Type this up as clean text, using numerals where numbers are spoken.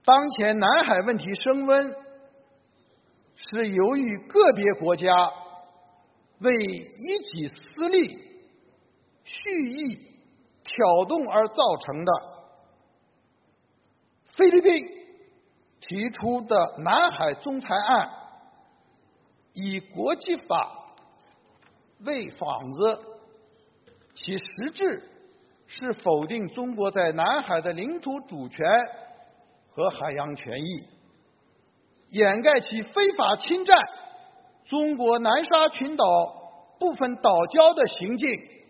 当前南海问题升温，是由于个别国家为一己私利、蓄意挑动而造成的。菲律宾提出的南海仲裁案，以国际法为幌子，其实质是否定中国在南海的领土主权和海洋权益，掩盖其非法侵占中国南沙群岛部分岛礁的行径。